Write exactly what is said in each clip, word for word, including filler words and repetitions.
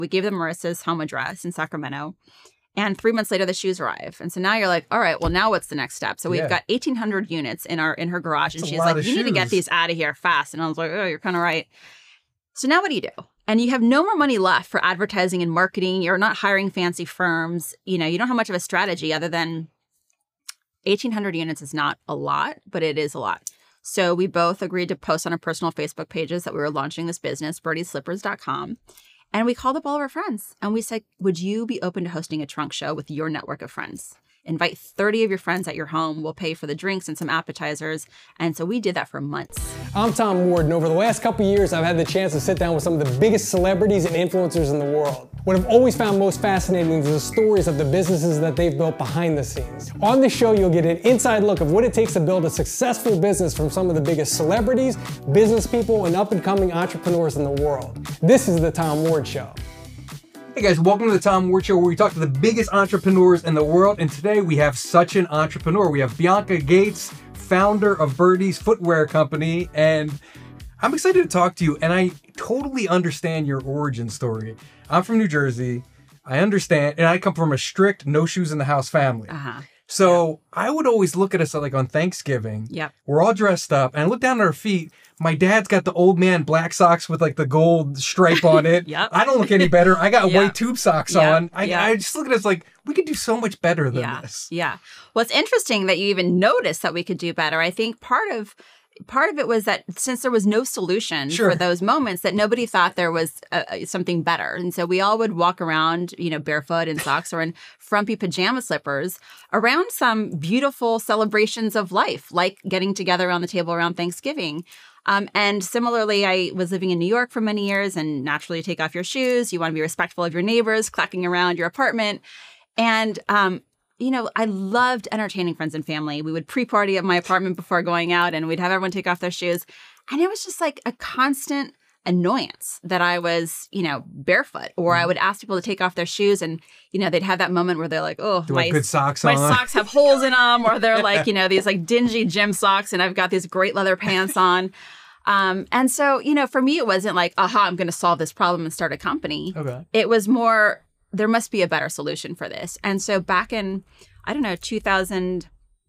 We gave them Marissa's home address in Sacramento. And three months later, the shoes arrive. And so now you're like, all right, well, now what's the next step? So we've yeah. got eighteen hundred units in our in her garage. And That's she's like, you shoes. need to get these out of here fast. And I was like, oh, you're kind of right. So now what do you do? And you have no more money left for advertising and marketing. You're not hiring fancy firms. You know, you don't have much of a strategy other than eighteen hundred units is not a lot, but it is a lot. So we both agreed to post on our personal Facebook pages that we were launching this business, birdie slippers dot com. And we called up all of our friends and we said, would you be open to hosting a trunk show with your network of friends? Invite thirty of your friends at your home. We'll pay for the drinks and some appetizers. And so we did that for months. I'm Tom Ward, and over the last couple of years, I've had the chance to sit down with some of the biggest celebrities and influencers in the world. What I've always found most fascinating is the stories of the businesses that they've built behind the scenes. On this show, you'll get an inside look of what it takes to build a successful business from some of the biggest celebrities, business people, and up-and-coming entrepreneurs in the world. This is The Tom Ward Show. Hey guys, welcome to the Tom Ward Show, where we talk to the biggest entrepreneurs in the world. And today we have such an entrepreneur. We have Bianca Gates, founder of Birdie's Footwear Company. And I'm excited to talk to you. And I totally understand your origin story. I'm from New Jersey. I understand. And I come from a strict no shoes in the house family. Uh-huh. So yeah. I would always look at us like on Thanksgiving. Yep. We're all dressed up. And I look down at our feet. My dad's got the old man black socks with like the gold stripe on it. Yep. I don't look any better. I got yep. white tube socks yep. on. I, yep. I just look at us like we could do so much better than yeah. this. Yeah. Well, it's interesting that you even noticed that we could do better. I think part of part of it was that since there was no solution sure. for those moments, that nobody thought there was uh, something better. And so we all would walk around, you know, barefoot in socks or in frumpy pajama slippers around some beautiful celebrations of life, like getting together around the table around Thanksgiving. Um, and similarly, I was living in New York for many years, and naturally you take off your shoes. You want to be respectful of your neighbors, clacking around your apartment. And, um, you know, I loved entertaining friends and family. We would pre-party at my apartment before going out, and we'd have everyone take off their shoes. And it was just like a constant annoyance that I was, you know, barefoot, or I would ask people to take off their shoes, and, you know, they'd have that moment where they're like, oh, Do my, good socks my on? socks have holes in them, or they're like, you know, these like dingy gym socks, and I've got these great leather pants on. Um, and so, you know, for me, it wasn't like, aha, I'm going to solve this problem and start a company. Okay. It was more, there must be a better solution for this. And so back in, I don't know, two thousand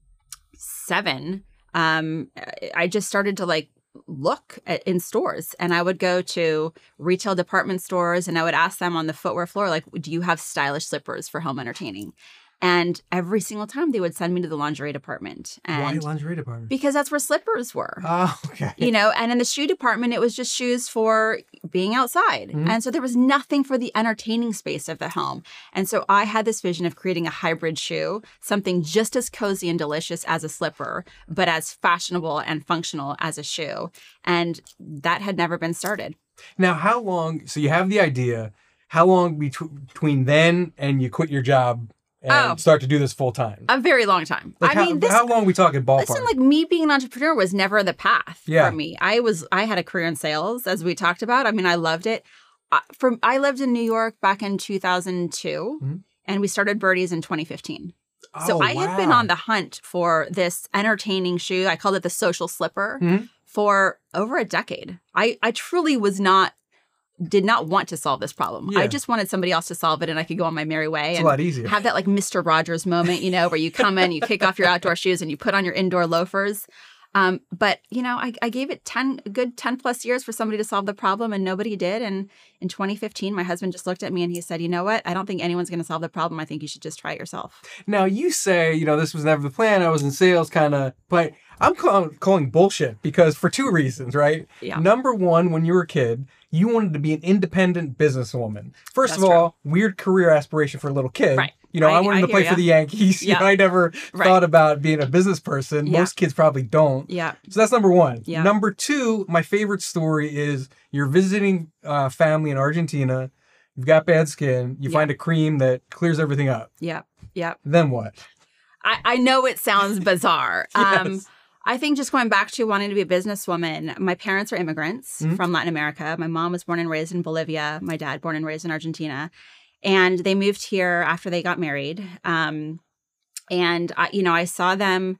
seven, um, I just started to like look at, in stores, and I would go to retail department stores and I would ask them on the footwear floor, like, do you have stylish slippers for home entertaining? And every single time they would send me to the lingerie department. And Why lingerie department? Because that's where slippers were. Oh, okay. You know, and in the shoe department, it was just shoes for being outside. Mm-hmm. And so there was nothing for the entertaining space of the home. And so I had this vision of creating a hybrid shoe, something just as cozy and delicious as a slipper, but as fashionable and functional as a shoe. And that had never been started. Now, how long, so you have the idea, how long bet- between then and you quit your job and oh, start to do this full time? A very long time. Like I how, mean, this, how long are we talking ballpark? Listen, like me being an entrepreneur was never the path yeah. for me. I was, I had a career in sales, as we talked about. I mean, I loved it. I, from I lived in New York back in two thousand two, mm-hmm. and we started Birdie's in twenty fifteen. Oh, so I wow. had been on the hunt for this entertaining shoe. I called it the social slipper mm-hmm. for over a decade. I, I truly was not. did not want to solve this problem. Yeah. I just wanted somebody else to solve it, and I could go on my merry way. It's and a lot easier. Have that like Mister Rogers moment, you know, where you come in, you kick off your outdoor shoes, and you put on your indoor loafers. Um, but, you know, I, I gave it ten, a good ten plus years for somebody to solve the problem, and nobody did. And in twenty fifteen, my husband just looked at me and he said, you know what? I don't think anyone's going to solve the problem. I think you should just try it yourself. Now, you say, you know, this was never the plan. I was in sales kind of, but I'm call- calling bullshit because for two reasons, right? Yeah. Number one, when you were a kid, you wanted to be an independent businesswoman. First That's of all, true. Weird career aspiration for a little kid. Right. You know, I, I- wanted I to hear play ya. for the Yankees. Yeah. You know, I never Right. thought about being a business person. Yeah. Most kids probably don't. Yeah. So that's number one. Yeah. Number two, my favorite story is you're visiting uh, family in Argentina. You've got bad skin. You Yeah. find a cream that clears everything up. Yeah. Yeah. Then what? I, I know it sounds bizarre. Yes. Um, I think just going back to wanting to be a businesswoman, my parents are immigrants Mm-hmm. from Latin America. My mom was born and raised in Bolivia. My dad born and raised in Argentina. And they moved here after they got married. Um, and, I, you know, I saw them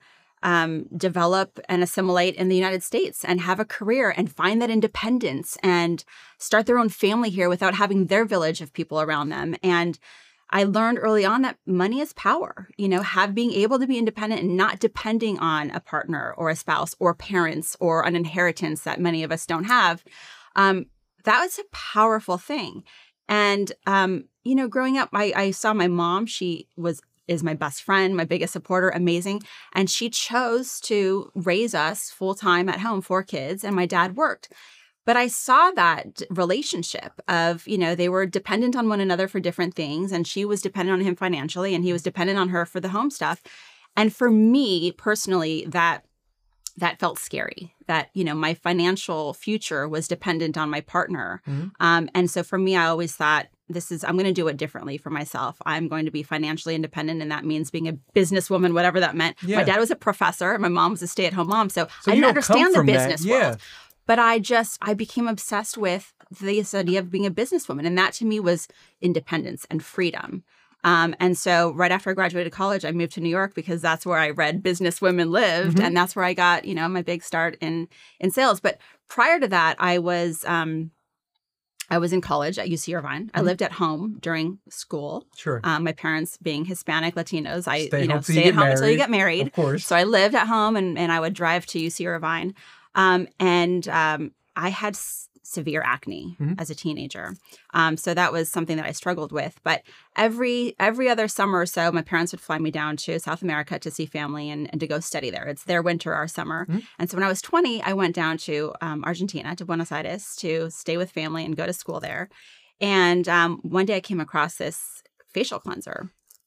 um, develop and assimilate in the United States and have a career and find that independence and start their own family here without having their village of people around them. And I learned early on that money is power, you know, have being able to be independent and not depending on a partner or a spouse or parents or an inheritance that many of us don't have. Um, that was a powerful thing. And, um, you know, growing up, I, I saw my mom. She was is my best friend, my biggest supporter, amazing. And she chose to raise us full time at home, four kids, and my dad worked. But I saw that relationship of, you know, they were dependent on one another for different things. And she was dependent on him financially, and he was dependent on her for the home stuff. And for me personally, that that felt scary, that, you know, my financial future was dependent on my partner. Mm-hmm. Um, and so for me, I always thought, this is, I'm going to do it differently for myself. I'm going to be financially independent. And that means being a businesswoman, whatever that meant. Yeah. My dad was a professor. My mom was a stay-at-home mom. So, so I didn't understand the business yeah. world. But I just, I became obsessed with this idea of being a businesswoman. And that to me was independence and freedom. Um, and so right after I graduated college, I moved to New York because that's where I read Business Women Lived. Mm-hmm. And that's where I got, you know, my big start in, in sales. But prior to that, I was, um, I was in college at U C Irvine. Mm-hmm. I lived at home during school. Sure. Um, my parents being Hispanic Latinos, I stay you know home stay at home married. until you get married. Of course. So I lived at home, and, and I would drive to U C Irvine. Um, and um, I had s- severe acne mm-hmm. as a teenager. Um, so that was something that I struggled with. But every every other summer or so, my parents would fly me down to South America to see family and, and to go study there. It's their winter, our summer. Mm-hmm. And so when I was twenty, I went down to um, Argentina, to Buenos Aires, to stay with family and go to school there. And um, one day I came across this facial cleanser.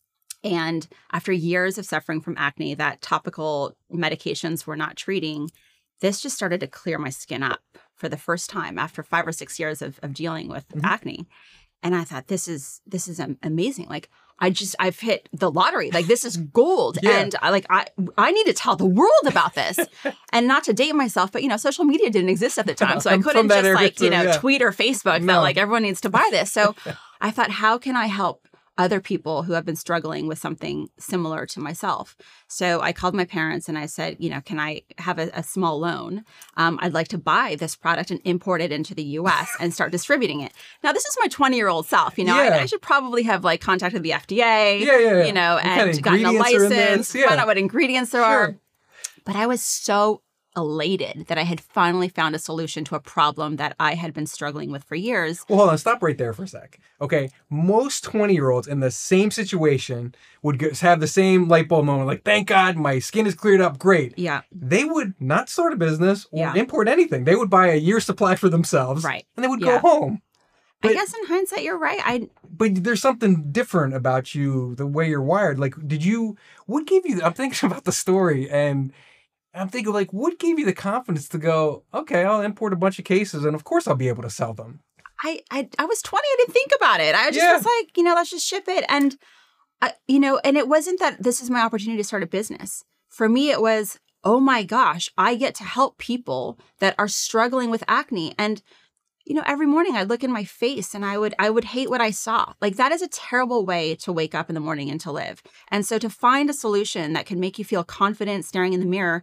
And after years of suffering from acne that topical medications were not treating, this just started to clear my skin up for the first time after five or six years of, of dealing with mm-hmm. acne. And I thought, this is this is amazing. Like, I just, I've hit the lottery. Like, this is gold. Yeah. And I, like, I I need to tell the world about this. And not to date myself, but, you know, social media didn't exist at the time. So I couldn't just like, you know, too, yeah. tweet or Facebook no. that like everyone needs to buy this. So I thought, how can I help other people who have been struggling with something similar to myself? So I called my parents and I said, you know, can I have a, a small loan? Um, I'd like to buy this product and import it into the U S and start distributing it. Now, this is my twenty-year-old self. You know, yeah. I, I should probably have like contacted the F D A, yeah, yeah, yeah. you know, what and gotten a license, yeah. find out what ingredients there sure. are. But I was so elated that I had finally found a solution to a problem that I had been struggling with for years. Well, hold on. Stop right there for a sec. Okay. Most twenty-year-olds in the same situation would go, have the same light bulb moment. Like, thank God my skin is cleared up. Great. Yeah. They would not start a business or yeah. import anything. They would buy a year's supply for themselves. Right. And they would yeah. go home. But, I guess in hindsight, you're right. I. But there's something different about you, the way you're wired. Like, did you, what gave you, I'm thinking about the story and I'm thinking, like, what gave you the confidence to go, okay, I'll import a bunch of cases and of course I'll be able to sell them? I I, I was twenty. I didn't think about it. I just yeah. was like, you know, let's just ship it. And, I, you know, and it wasn't that this is my opportunity to start a business. For me, it was, oh my gosh, I get to help people that are struggling with acne. And, you know, every morning I'd look in my face and I would I would hate what I saw. Like, that is a terrible way to wake up in the morning and to live. And so to find a solution that can make you feel confident staring in the mirror,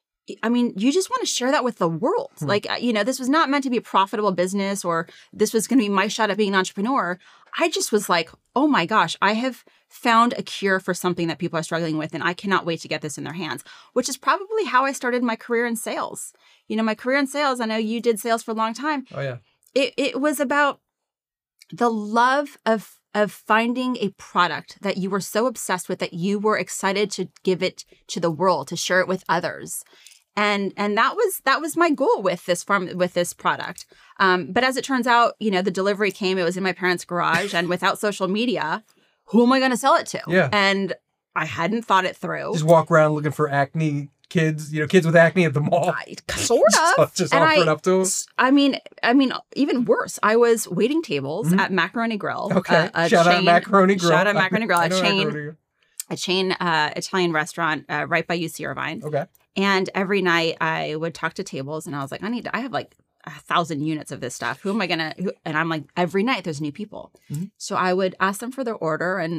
I mean, you just want to share that with the world. Hmm. Like, you know, this was not meant to be a profitable business or this was going to be my shot at being an entrepreneur. I just was like, oh my gosh, I have found a cure for something that people are struggling with, and I cannot wait to get this in their hands, which is probably how I started my career in sales. You know, my career in sales, I know you did sales for a long time. Oh, yeah. It, it was about the love of of finding a product that you were so obsessed with that you were excited to give it to the world, to share it with others. And and that was that was my goal with this farm with this product. Um, but as it turns out, you know, the delivery came. It was in my parents' garage, and without social media, who am I going to sell it to? Yeah. And I hadn't thought it through. Just walk around looking for acne kids, you know, kids with acne at the mall. I, sort of. just just offer it up to them. I mean, I mean, even worse. I was waiting tables mm-hmm. at Macaroni Grill. Okay. A, a shout chain, out Macaroni Grill. Shout out Macaroni Grill. I, I a chain, Macaroni. a chain uh, Italian restaurant uh, right by U C Irvine. Okay. And every night I would talk to tables and I was like, I need to, I have like a thousand units of this stuff. Who am I going to, and I'm like, every night there's new people. Mm-hmm. So I would ask them for their order and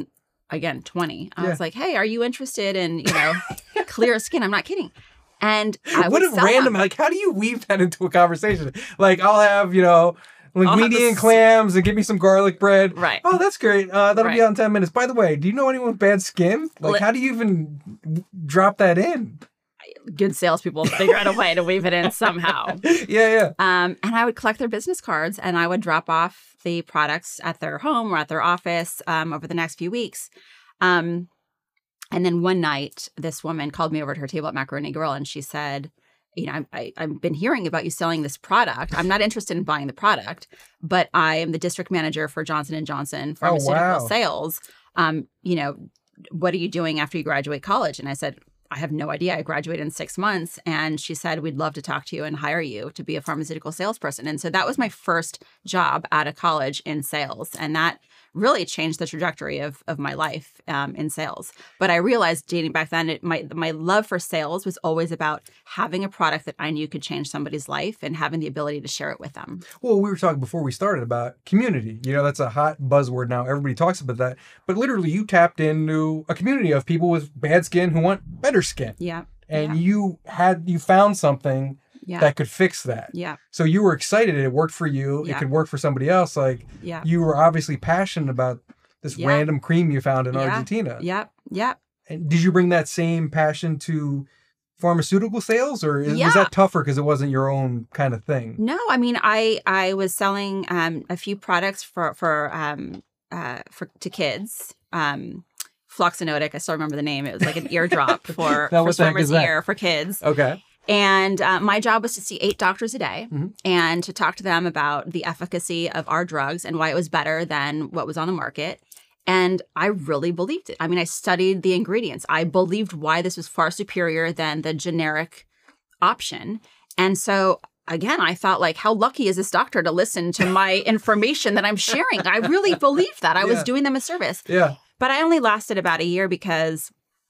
again, twenty. I Yeah. was like, hey, are you interested in, you know, clear skin? I'm not kidding. And I What would a sell random, them. like, how do you weave that into a conversation? Like, I'll have, you know, have linguine the and s- clams and give me some garlic bread. Right. Oh, that's great. Uh, that'll be Right. out in ten minutes. By the way, do you know anyone with bad skin? Like, Li- how do you even w- drop that in? Good salespeople figure out a way to weave it in somehow. Yeah, yeah. Um, and I would collect their business cards and I would drop off the products at their home or at their office um, over the next few weeks. Um, and then one night, this woman called me over to her table at Macaroni Grill and she said, you know, I, I, I've been hearing about you selling this product. I'm not interested in buying the product, but I am the district manager for Johnson and Johnson pharmaceutical wow. sales. Um, you know, what are you doing after you graduate college? And I said, I have no idea. I graduated in six months. And she said, we'd love to talk to you and hire you to be a pharmaceutical salesperson. And so that was my first job out of college in sales. And that really changed the trajectory of, of my life um, in sales. But I realized dating back then, it, my, my love for sales was always about having a product that I knew could change somebody's life and having the ability to share it with them. Well, we were talking before we started about community. You know, that's a hot buzzword now. Everybody talks about that. But literally, you tapped into a community of people with bad skin who want better skin. Yeah. And yeah. you had, you found something Yeah. that could fix that. Yeah. So you were excited. It worked for you. Yeah. It could work for somebody else. Like, Yeah. you were obviously passionate about this Yeah. random cream you found in Yeah. Argentina. Yep. Yep. And did you bring that same passion to pharmaceutical sales, or is, Yeah. was that tougher because it wasn't your own kind of thing? No, I mean, I I was selling um, a few products for for um uh for to kids. Um, Floxinotic, I still remember the name. It was like an eardrop for Now, for what the heck swimmer's is that? ear for kids. Okay. And uh, my job was to see eight doctors a day Mhm. and to talk to them about the efficacy of our drugs and why it was better than what was on the market. And I really believed it. I mean, I studied the ingredients. I believed why this was far superior than the generic option. And so, again, I thought, like, how lucky is this doctor to listen to my information that I'm sharing? I really believed that. I was Yeah. doing them a service. Yeah. But I only lasted about a year because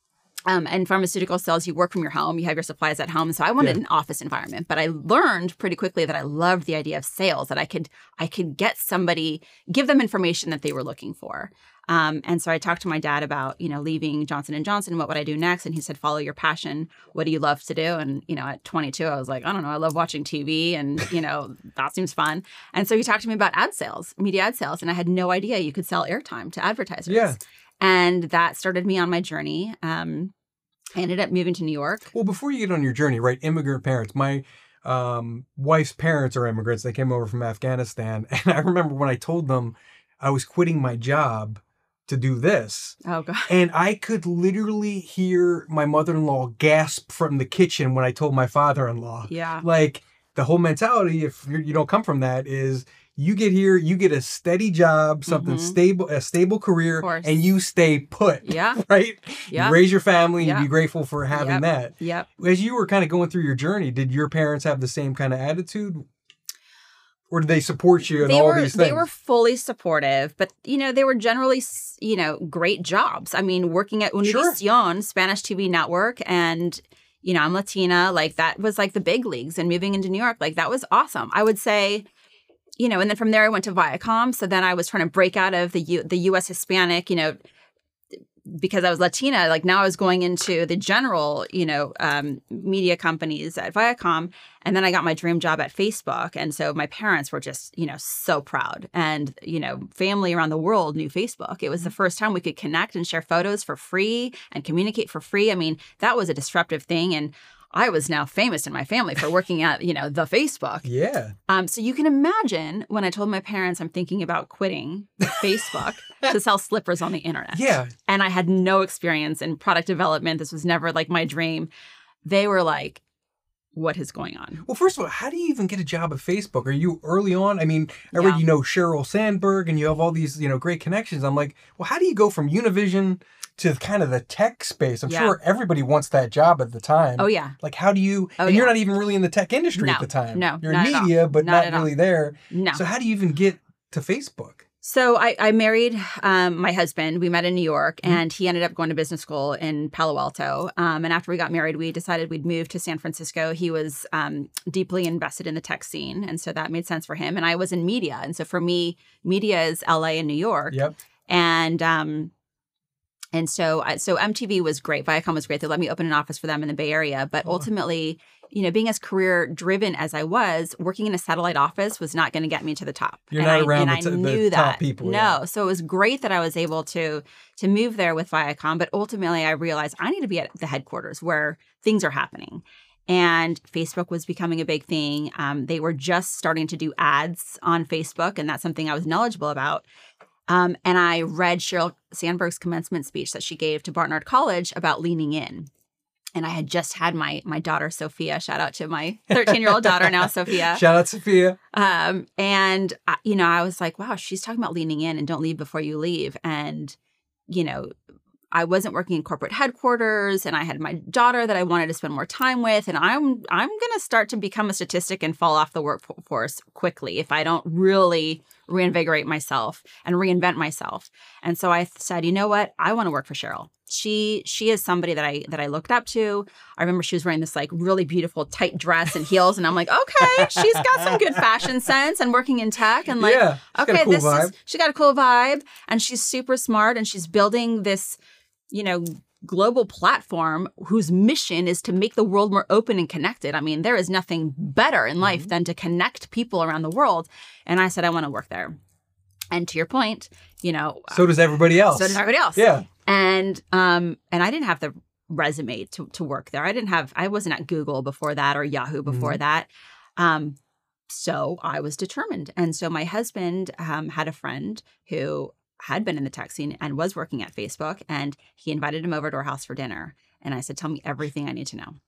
um, in pharmaceutical sales, you work from your home, you have your supplies at home. So I wanted Yeah. an office environment. But I learned pretty quickly that I loved the idea of sales, that I could I could get somebody, give them information that they were looking for. Um, and so I talked to my dad about, you know, leaving Johnson and Johnson. What would I do next? And he said, follow your passion. What do you love to do? And, you know, at twenty-two, I was like, I don't know. I love watching T V and, you know, that seems fun. And so he talked to me about ad sales, media ad sales. And I had no idea you could sell airtime to advertisers. Yeah. And that started me on my journey. Um, I ended up moving to New York. Well, before you get on your journey, right? Immigrant parents. My um, wife's parents are immigrants. They came over from Afghanistan. And I remember when I told them I was quitting my job to do this. Oh, God. And I could literally hear my mother-in-law gasp from the kitchen when I told my father-in-law. Yeah. Like, the whole mentality, if you're, you don't come from that, is you get here, you get a steady job, something Mhm. stable, a stable career, Of course. and you stay put. Yeah. Right? Yeah. You raise your family, Yeah. and be grateful for having Yep. that. Yep. As you were kind of going through your journey, did your parents have the same kind of attitude? Or did they support you in They all were these things? they were fully supportive, but you know they were generally s- you know great jobs. I mean, working at Sure. Univision, Spanish T V network, and you know I'm Latina, like that was like the big leagues. And moving into New York, like that was awesome. I would say, you know, and then from there I went to Viacom. So then I was trying to break out of the U- the U S Hispanic, you know. Because I was Latina, like now I was going into the general, you know, um, media companies at Viacom. And then I got my dream job at Facebook. And so my parents were just, you know, so proud. And, you know, family around the world knew Facebook. It was the first time we could connect and share photos for free and communicate for free. I mean, that was a disruptive thing. And I was now famous in my family for working at, you know, the Facebook. Yeah. Um, so you can imagine when I told my parents I'm thinking about quitting Facebook to sell slippers on the internet. Yeah. And I had no experience in product development. This was never like my dream. They were like, what is going on? Well, first of all, how do you even get a job at Facebook? Are you early on? I mean, I Yeah. read you know Sheryl Sandberg and you have all these, you know, great connections. I'm like, well, how do you go from Univision to kind of the tech space? I'm Yeah. sure everybody wants that job at the time. Oh, yeah. Like, how do you, Oh, and you're yeah. not even really in the tech industry No, at the time. no, You're not in at all. media, but Not not, at all. really there. No. So how do you even get to Facebook? So I, I married um, my husband. We met in New York, Mm-hmm. and he ended up going to business school in Palo Alto. Um, and after we got married, we decided we'd move to San Francisco. He was um, deeply invested in the tech scene, and so that made sense for him. And I was in media, and so for me, media is L A and New York. Yep. And um, And so, so M T V was great. Viacom was great. They let me open an office for them in the Bay Area. But ultimately, you know, being as career driven as I was, working in a satellite office was not going to get me to the top. You're and not I, around and the, t- I knew the that. top people. No. Yeah. So it was great that I was able to to move there with Viacom. But ultimately, I realized I need to be at the headquarters where things are happening. And Facebook was becoming a big thing. Um, they were just starting to do ads on Facebook, and that's something I was knowledgeable about. Um, and I read Sheryl Sandberg's commencement speech that she gave to Barnard College about leaning in. And I had just had my my daughter, Sophia. Shout out to my thirteen-year-old daughter now, Sophia. Shout out, Sophia. Um, and, I, you know, I was like, wow, she's talking about leaning in and don't leave before you leave. And, you know, I wasn't working in corporate headquarters, and I had my daughter that I wanted to spend more time with. And I'm I'm going to start to become a statistic and fall off the workforce quickly if I don't really reinvigorate myself and reinvent myself. And so I said, you know what? I want to work for Sheryl. She she is somebody that I that I looked up to. I remember she was wearing this like really beautiful tight dress and heels, and I'm like, okay, she's got some good fashion sense and working in tech, and like, yeah, okay, cool this vibe. is she got a cool vibe, and she's super smart, and she's building this, you know, global platform whose mission is to make the world more open and connected. I mean, there is nothing better in life mm-hmm. than to connect people around the world. And I said, I want to work there. And to your point, you know, so does everybody else. So does everybody else. Yeah. And um, and I didn't have the resume to to work there. I didn't have. I wasn't at Google before that or Yahoo before mm-hmm. that. Um, so I was determined. And so my husband um, had a friend who had been in the tech scene and was working at Facebook, and he invited him over to our house for dinner. And I said, "Tell me everything I need to know."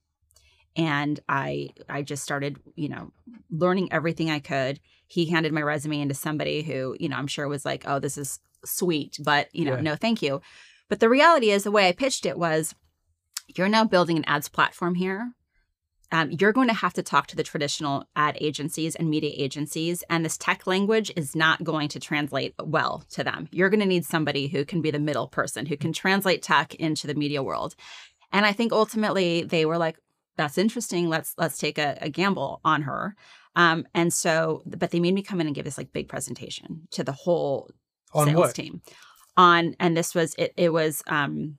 And I I just started, you know, learning everything I could. He handed my resume into somebody who, you know, I'm sure was like, "Oh, this is sweet, but, you know, yeah. no, thank you." But the reality is, the way I pitched it was, you're now building an ads platform here. Um, you're going to have to talk to the traditional ad agencies and media agencies, and this tech language is not going to translate well to them. You're going to need somebody who can be the middle person, who can translate tech into the media world. And I think ultimately they were like, that's interesting. Let's let's take a, a gamble on her. Um, and so, but they made me come in and give this like big presentation to the whole on sales what? team. On and this was it. It was um,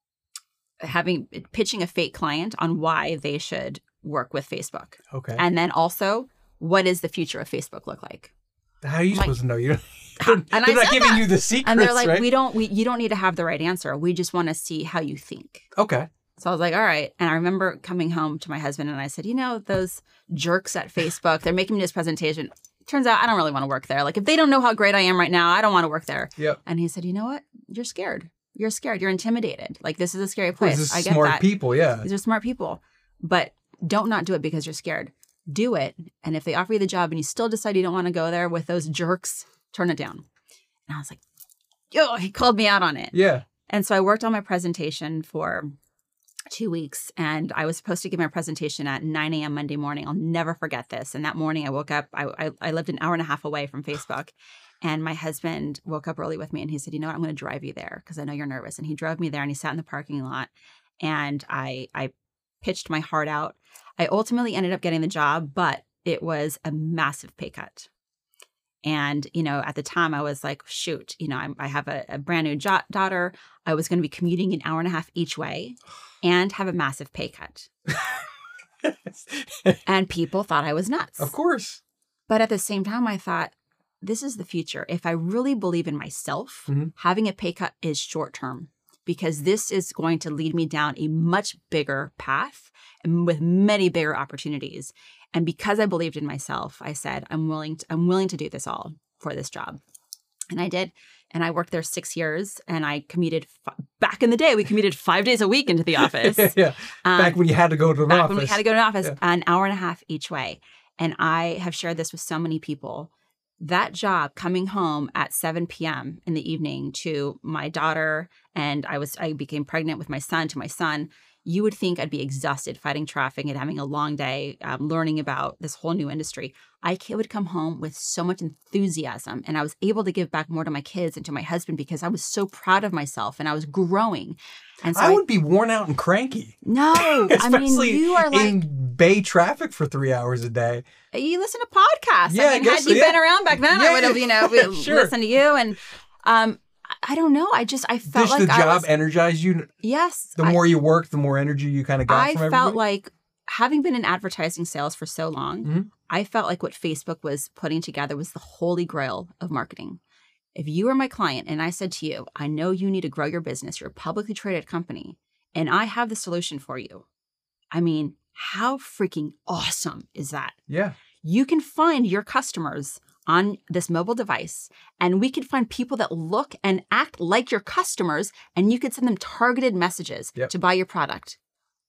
having pitching a fake client on why they should work with Facebook. Okay. And then also, what does the future of Facebook look like? How are you like, supposed to know? You they're, and they're I not giving that. you the secrets, and they're like, right? we don't. We you don't need to have the right answer. We just want to see how you think. Okay. So I was like, all right. And I remember coming home to my husband and I said, you know, those jerks at Facebook, they're making me this presentation. Turns out I don't really want to work there. Like, if they don't know how great I am right now, I don't want to work there. Yep. And he said, you know what? You're scared. You're scared. You're intimidated. Like, this is a scary place. These are I get smart that. people, yeah. These are smart people. But don't not do it because you're scared. Do it. And if they offer you the job and you still decide you don't want to go there with those jerks, turn it down. And I was like, yo, he called me out on it. Yeah. And so I worked on my presentation for two weeks, and I was supposed to give my presentation at nine a.m. Monday morning. I'll never forget this. And that morning I woke up, I, I, I lived an hour and a half away from Facebook, and my husband woke up early with me, and he said, you know what, I'm going to drive you there because I know you're nervous. And he drove me there, and he sat in the parking lot, and I, I pitched my heart out. I ultimately ended up getting the job, but it was a massive pay cut. And, you know, at the time I was like, shoot, you know, I, I have a, a brand new jo- daughter. I was going to be commuting an hour and a half each way and have a massive pay cut. And people thought I was nuts. Of course. But at the same time, I thought, this is the future. If I really believe in myself, mm-hmm. having a pay cut is short term, because this is going to lead me down a much bigger path and with many bigger opportunities. And because I believed in myself, I said, I'm willing to, I'm willing to do this all for this job. And I did. And I worked there six years and I commuted f- back in the day. We commuted five days a week into the office. yeah. Um, back when you had to go to an back office. when we had to go to an office, yeah. an hour and a half each way. And I have shared this with so many people. That job, coming home at seven p.m. in the evening to my daughter, and I was I became pregnant with my son, to my son, you would think I'd be exhausted fighting traffic and having a long day, um, learning about this whole new industry. I would come home with so much enthusiasm, and I was able to give back more to my kids and to my husband because I was so proud of myself and I was growing. And so I I would be worn out and cranky. No, I mean, you are like in Bay traffic for three hours a day. You listen to podcasts. Yeah, I mean, I guess had you so, yeah. been around back then, yeah, I would have, you know, sure. listened to you. And um, I don't know. I just, I felt Did like the I job was, energize you? yes. The I, more you worked, the more energy you kind of got I from felt everybody? like, having been in advertising sales for so long, mm-hmm. I felt like what Facebook was putting together was the holy grail of marketing. If you were my client and I said to you, I know you need to grow your business, you're a publicly traded company, and I have the solution for you. I mean, how freaking awesome is that? Yeah. You can find your customers on this mobile device, and we could find people that look and act like your customers, and you could send them targeted messages yep. to buy your product.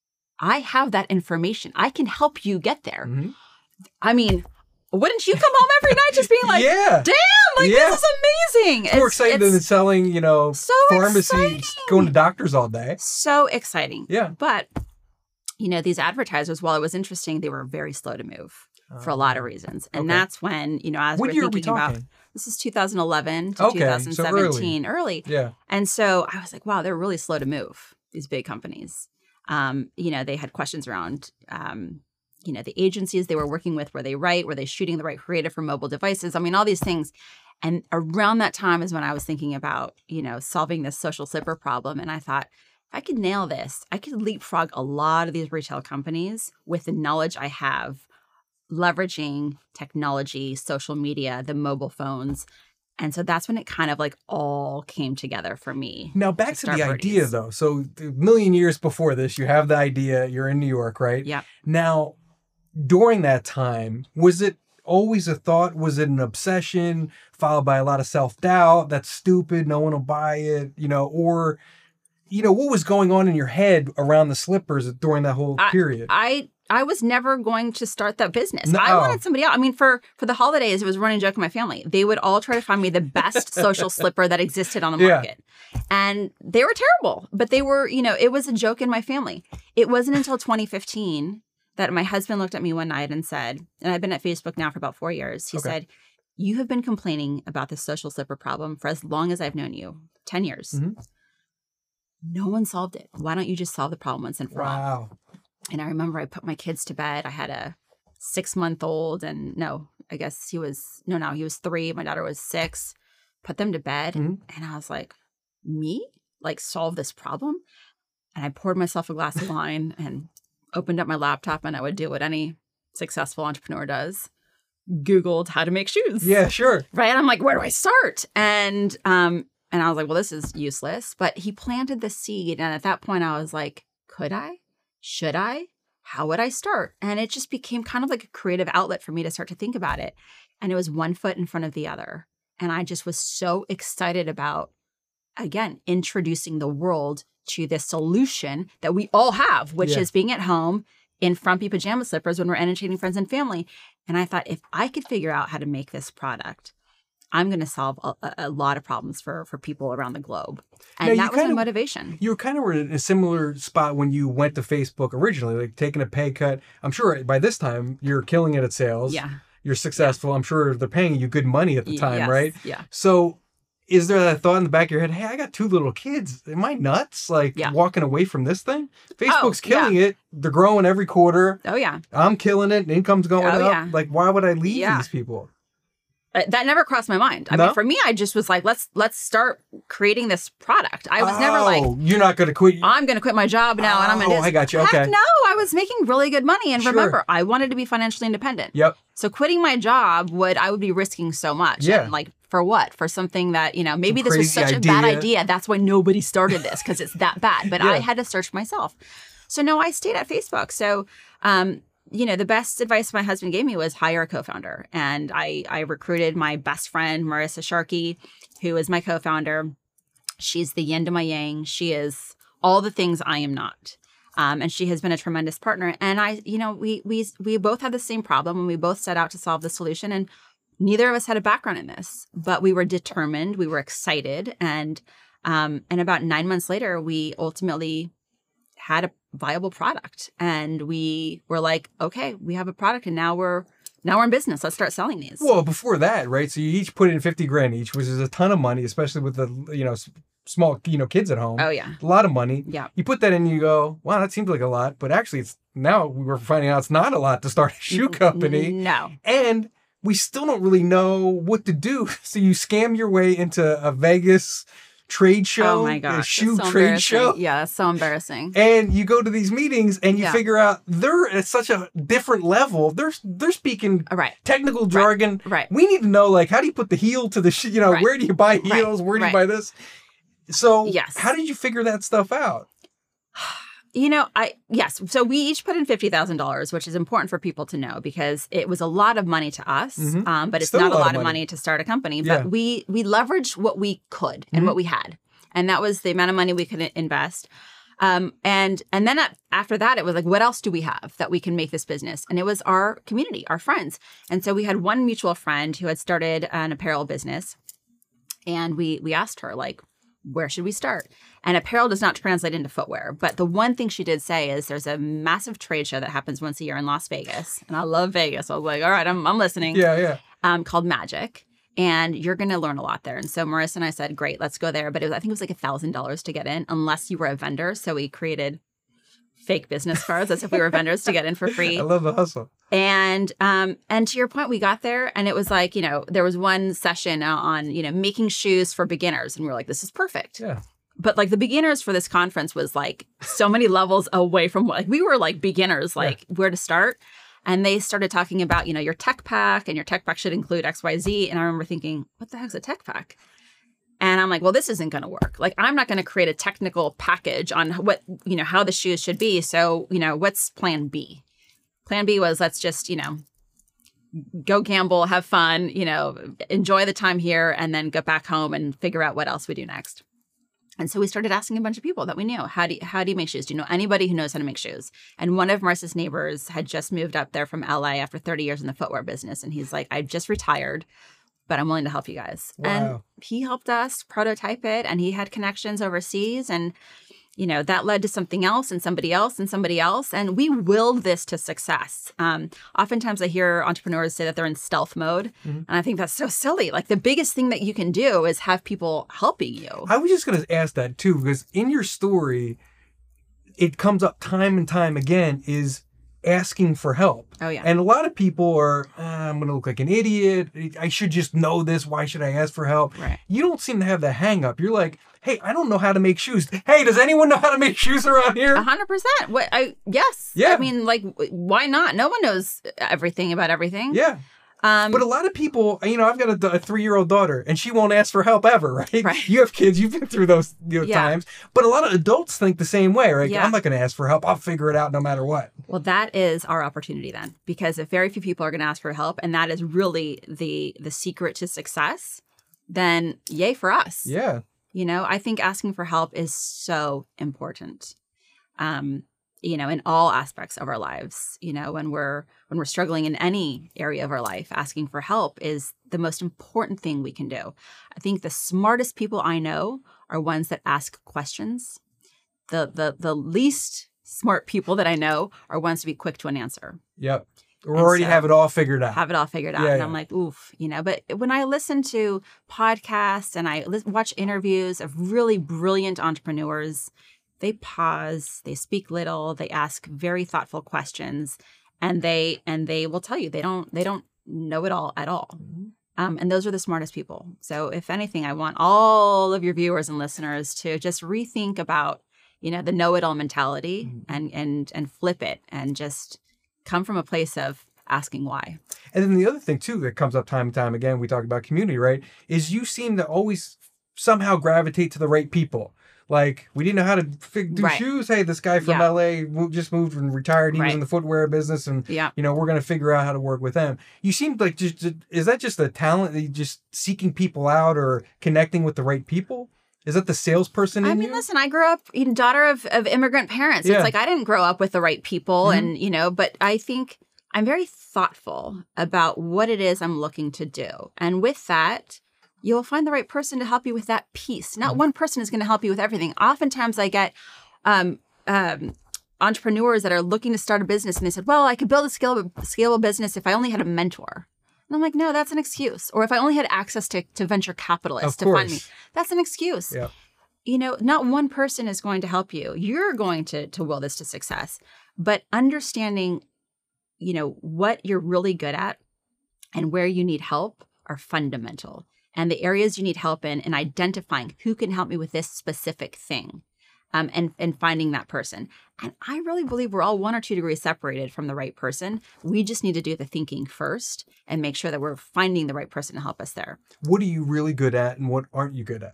I have that information. I can help you get there. Mm-hmm. I mean, wouldn't you come home every night just being like, yeah. damn, like yeah. this is amazing. It's more exciting than selling, you know, so pharmacy, exciting. going to doctors all day. So exciting. Yeah. But, you know, these advertisers, while it was interesting, they were very slow to move uh, for a lot of reasons. And okay. that's when, you know, as what we're year thinking are we talking? about, this is two thousand eleven to okay, twenty seventeen, so early. early. Yeah. And so I was like, wow, they're really slow to move, these big companies. Um, you know, they had questions around, um, you know, the agencies they were working with. Were they right? Were they shooting the right creative for mobile devices? I mean, all these things. And around that time is when I was thinking about, you know, solving this social slipper problem. And I thought, if I could nail this, I could leapfrog a lot of these retail companies with the knowledge I have, leveraging technology, social media, the mobile phones. And so that's when it kind of like all came together for me. Now back to, to the Birdies. idea though. So a million years before this, you have the idea, you're in New York, right? Yeah. Now, during that time, was it always a thought? Was it an obsession followed by a lot of self-doubt? That's stupid. No one will buy it, you know, or, you know, what was going on in your head around the slippers during that whole I, period? I I was never going to start that business. No. I wanted somebody else. I mean, for, for the holidays, it was a running joke in my family. They would all try to find me the best social slipper that existed on the market. Yeah. And they were terrible, but they were, you know, it was a joke in my family. It wasn't until twenty fifteen that my husband looked at me one night and said, and I've been at Facebook now for about four years. He okay. said, you have been complaining about the social slipper problem for as long as I've known you, ten years. Mm-hmm. No one solved it. Why don't you just solve the problem once and for all? Wow. And I remember I put my kids to bed. I had a six-month-old and no, I guess he was, no, no, he was three. My daughter was six. Put them to bed. Mm-hmm. And I was like, me? Like solve this problem? And I poured myself a glass of wine and opened up my laptop, and I would do what any successful entrepreneur does. Googled how to make shoes. Yeah, sure. Right? And I'm like, where do I start? And, um, and I was like, well, this is useless. But he planted the seed. And at that point I was like, could I? Should I? How would I start? And it just became kind of like a creative outlet for me to start to think about it. And it was one foot in front of the other. And I just was so excited about, again, introducing the world to this solution that we all have, which yeah. is being at home in frumpy pajama slippers when we're entertaining friends and family. And I thought, if I could figure out how to make this product, I'm going to solve a, a lot of problems for, for people around the globe. And now, that was my motivation. You were kind of in a similar spot when you went to Facebook originally, like taking a pay cut. I'm sure by this time you're killing it at sales. Yeah. You're successful. Yeah. I'm sure they're paying you good money at the time, yes. right? Yeah. So is there that thought in the back of your head, hey, I got two little kids. Am I nuts? Like yeah. walking away from this thing? Facebook's oh, killing yeah. it. They're growing every quarter. Oh, yeah. I'm killing it. Income's going oh, up. Yeah. Like, why would I leave yeah. these people? That never crossed my mind. I no? mean, for me, I just was like, let's let's start creating this product. I was oh, never like, you're not going to quit. I'm going to quit my job now, oh, and I'm going to. Oh, I got you. Heck okay. No, I was making really good money, and sure. remember, I wanted to be financially independent. Yep. So quitting my job would I would be risking so much. Yeah. And like for what? For something that you know maybe Some this was such idea. a bad idea. That's why nobody started this because it's that bad. But yeah. I had to search myself. So no, I stayed at Facebook. So. Um, You know, the best advice my husband gave me was hire a co-founder. And I, I recruited my best friend, Marissa Sharkey, who is my co-founder. She's the yin to my yang. She is all the things I am not. Um, and she has been a tremendous partner. And I, you know, we we we both had the same problem and we both set out to solve the solution. And neither of us had a background in this, but we were determined. We were excited. And um, and about nine months later, we ultimately had a viable product, and we were like, okay, we have a product, and now we're now we're in business. Let's start selling these. Well, before that, right? So you each put in fifty grand each, which is a ton of money, especially with the you know small you know kids at home. Oh yeah, a lot of money. Yeah, you put that in, and you go, wow, that seems like a lot, but actually, it's now we're finding out it's not a lot to start a shoe company. No, and we still don't really know what to do. So you scam your way into a Vegas trade show. Oh my a gosh. shoe it's so trade embarrassing. show. Yeah, that's so embarrassing. And you go to these meetings and you Yeah. figure out they're at such a different level. They're they're speaking Right. technical jargon. Right. We need to know, like, how do you put the heel to the sh- you know, Right. where do you buy Right. heels? Where do you Right. buy this? So Yes. how did you figure that stuff out? You know, I yes. So we each put in fifty thousand dollars, which is important for people to know because it was a lot of money to us, Mhm. um, but it's Still not a a lot lot of of money. money to start a company. Yeah. But we we leveraged what we could and Mhm. what we had, and that was the amount of money we could invest. Um, and and then at, after that, it was like, what else do we have that we can make this business? And it was our community, our friends. And so we had one mutual friend who had started an apparel business, and we we asked her like, where should we start? And apparel does not translate into footwear. But the one thing she did say is there's a massive trade show that happens once a year in Las Vegas. And I love Vegas. I was like, all right, I'm, I'm listening. Yeah, yeah. Um, called Magic. And you're going to learn a lot there. And so Marissa and I said, great, let's go there. But it was, I think it was like one thousand dollars to get in unless you were a vendor. So we created fake business cards as if we were vendors to get in for free. I love the hustle. And um, and to your point, we got there and it was like, you know, there was one session on, you know, making shoes for beginners. And we were like, this is perfect. Yeah. But like the beginners for this conference was like so many levels away from what like we were like beginners, like yeah. where to start. And they started talking about, you know, your tech pack and your tech pack should include X, Y, Z. And I remember thinking, what the heck's a tech pack? And I'm like, well, this isn't going to work. Like, I'm not going to create a technical package on what, you know, how the shoes should be. So, you know, what's plan B? Plan B was let's just, you know, go gamble, have fun, you know, enjoy the time here and then go back home and figure out what else we do next. And so we started asking a bunch of people that we knew, how do you, how do you make shoes? Do you know anybody who knows how to make shoes? And one of Marissa's neighbors had just moved up there from L A after thirty years in the footwear business. And he's like, I just retired, but I'm willing to help you guys. Wow. And he helped us prototype it and he had connections overseas. And, you know, that led to something else and somebody else and somebody else. And we willed this to success. Um, oftentimes I hear entrepreneurs say that they're in stealth mode. Mm-hmm. And I think that's so silly. Like the biggest thing that you can do is have people helping you. I was just going to ask that too, because in your story, it comes up time and time again is asking for help. Oh, yeah. And a lot of people are, ah, I'm going to look like an idiot. I should just know this. Why should I ask for help? Right. You don't seem to have the hang up. You're like, hey, I don't know how to make shoes. Hey, does anyone know how to make shoes around here? A hundred percent. What? I yes. Yeah. I mean, like, why not? No one knows everything about everything. Yeah. Um, but a lot of people, you know, I've got a, a three-year-old daughter, and she won't ask for help ever, right? Right. You have kids, you've been through those you know, Yeah. times. But a lot of adults think the same way, right? Yeah. I'm not going to ask for help. I'll figure it out no matter what. Well, that is our opportunity then, because if very few people are going to ask for help, and that is really the the secret to success, then yay for us. Yeah. You know, I think asking for help is so important. Um, you know, in all aspects of our lives, you know, when we're when we're struggling in any area of our life, asking for help is the most important thing we can do. I think the smartest people I know are ones that ask questions. The the the least smart people that I know are ones to be quick to an answer. Yep. Or And already so- have it all figured out. Have it all figured out. Yeah, and yeah. I'm like, oof, you know, but when I listen to podcasts and I lis- watch interviews of really brilliant entrepreneurs, they pause, they speak little, they ask very thoughtful questions, and they and they will tell you they don't they don't know it all at all. Um, and those are the smartest people. So if anything, I want all of your viewers and listeners to just rethink about, you know, the know-it-all mentality Mhm. and and and flip it and just come from a place of asking why. And then the other thing, too, that comes up time and time again, we talk about community, right, is you seem to always somehow gravitate to the right people. Like, we didn't know how to fig- do Right. shoes. Hey, this guy from Yeah. L A mo- just moved and retired. He was Right. in the footwear business, and, Yeah. you know, we're going to figure out how to work with them. You seem like just, is that just a talent that you just seeking people out or connecting with the right people? Is that the salesperson in I mean, you? listen, I grew up in daughter of, of immigrant parents. Yeah. It's like I didn't grow up with the right people Mhm. and, you know, but I think I'm very thoughtful about what it is I'm looking to do. And with that, you'll find the right person to help you with that piece. Not Mhm. one person is going to help you with everything. Oftentimes I get um, um, entrepreneurs that are looking to start a business and they said, well, I could build a scalable, scalable business if I only had a mentor. And I'm like, no, that's an excuse. Or if I only had access to, to venture capitalists Of to fund me. course. That's an excuse. Yeah. You know, not one person is going to help you. You're going to to will this to success. But understanding, you know, what you're really good at and where you need help are fundamental. and the areas you need help in, and identifying who can help me with this specific thing. Um, and, and finding that person. And I really believe we're all one or two degrees separated from the right person. We just need to do the thinking first and make sure that we're finding the right person to help us there. What are you really good at and what aren't you good at?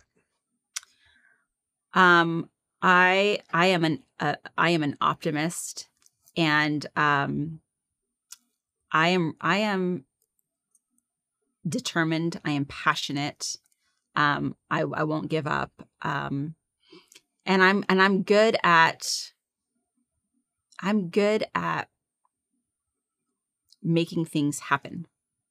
Um, I I am an uh, I am an optimist, and um, I am I am determined. I am passionate. Um, I I won't give up. Um, And I'm and I'm good at I'm good at making things happen.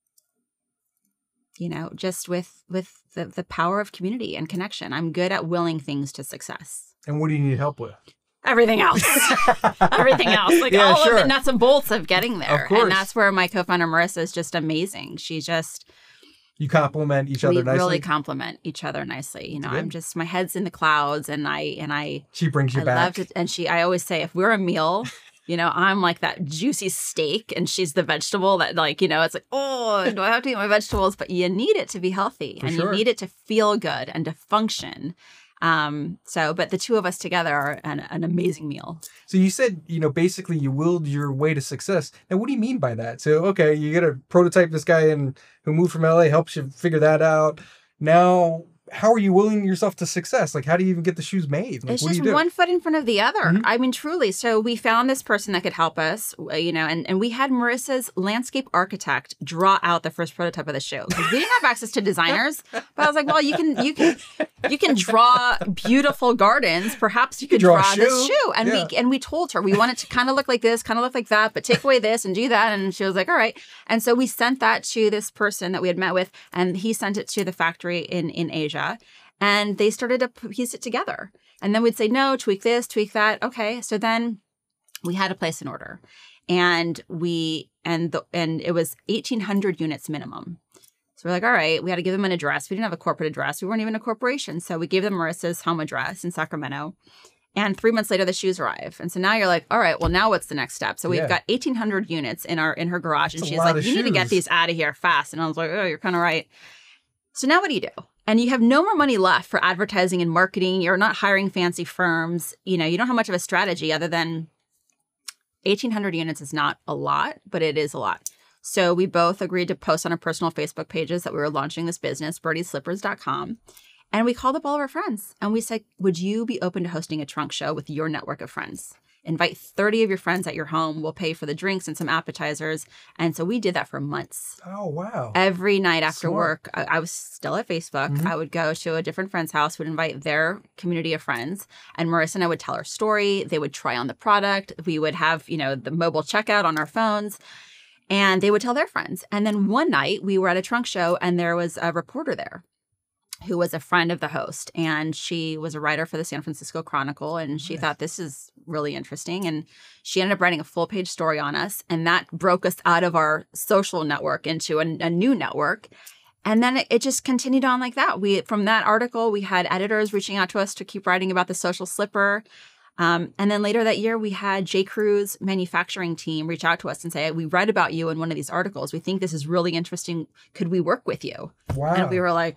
You know, just with with the, the power of community and connection. I'm good at willing things to success. And what do you need help with? Everything else. Everything else. Like Yeah, all sure. of the nuts and bolts of getting there. Of course. And that's where my co-founder Marissa is just amazing. She's just You complement each other we nicely? really complement each other nicely. You know, Good. I'm just my head's in the clouds, and I and I She brings you I back. loved it. And she, I always say, if we're a meal, you know, I'm like that juicy steak, and she's the vegetable that, like, you know, it's like, oh, do I have to eat my vegetables? But you need it to be healthy, For and sure. you need it to feel good and to function. Um, so, but the two of us together are an, an amazing meal. So you said, you know, basically you willed your way to success. Now, what do you mean by that? So, okay, you get to prototype this guy in, who moved from L A, helps you figure that out. Now, how are you willing yourself to success? Like, how do you even get the shoes made? Like, It's what do just you do? one foot in front of the other. Mhm. I mean, truly. So we found this person that could help us, uh, you know, and, and we had Marissa's landscape architect draw out the first prototype of the shoe. Because we didn't have access to designers. But I was like, well, you can you can you can draw beautiful gardens. Perhaps you could draw a draw, this shoe. shoe. And Yeah. we and we told her we want it to kind of look like this, kind of look like that, but take away this and do that. And she was like, all right. And so we sent that to this person that we had met with, and he sent it to the factory in in Asia. And they started to piece it together. And then we'd say, no, tweak this, tweak that. Okay. So then we had to place an order. And we, and the, and it was eighteen hundred units minimum. So we're like, all right, we had to give them an address. We didn't have a corporate address. We weren't even a corporation. So we gave them Marissa's home address in Sacramento. And three months later, the shoes arrive. And so now you're like, all right, well, now what's the next step? So we've Yeah. got eighteen hundred units in our in her garage. That's And a she's lot like, of you need to get shoes. these out of here fast. And I was like, oh, you're kind of right. So now what do you do? And you have no more money left for advertising and marketing. You're not hiring fancy firms. You know, you don't have much of a strategy other than eighteen hundred units is not a lot, but it is a lot. So we both agreed to post on our personal Facebook pages that we were launching this business, birdie slippers dot com. And we called up all of our friends and we said, would you be open to hosting a trunk show with your network of friends? Invite thirty of your friends at your home. We'll pay for the drinks and some appetizers. And so we did that for months. Oh, wow. Every night after Smart. work, I, I was still at Facebook. Mhm. I would go to a different friend's house, would invite their community of friends, and Marissa and I would tell our story. They would try on the product. We would have, you know, the mobile checkout on our phones, and they would tell their friends. And then one night we were at a trunk show, and there was a reporter there who was a friend of the host, and she was a writer for the San Francisco Chronicle, and she Nice. thought this is really interesting, and she ended up writing a full page story on us, and that broke us out of our social network into a, a new network. And then it, it just continued on like that. We from that article, we had editors reaching out to us to keep writing about the social slipper. Um, and then later that year, we had J. Crew's manufacturing team reach out to us and say, we read about you in one of these articles. We think this is really interesting. Could we work with you? Wow. And we were like,